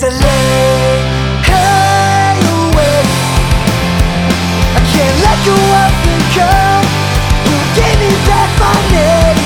I lay awake, I can't let go of the girl who gave me back my name.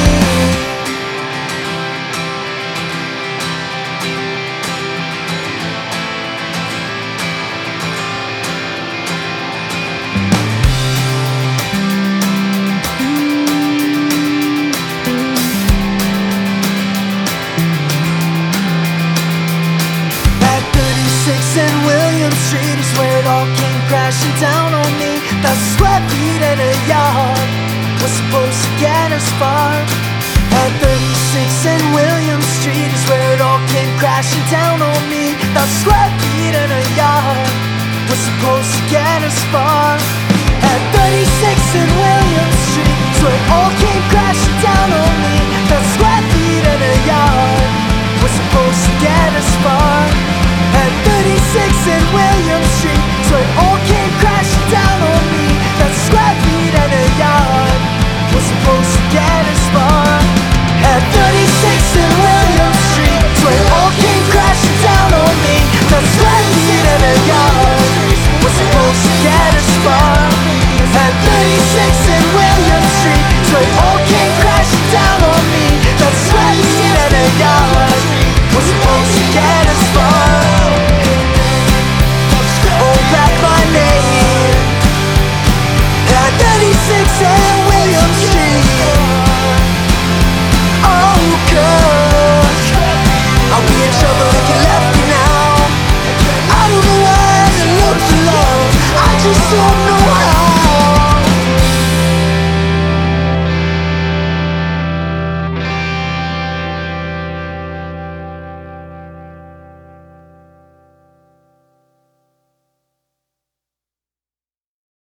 At 36 and William Street is where it all came crashing down on me. 1,000 square feet in a yard was supposed to get us far. At 36 and William Street is where it all came crashing down on me. 1,000 square feet in a yard was supposed to get us far. At 36 and William Street is where it all came crashing down on me. 1,000 square feet in a yard was supposed to get us far.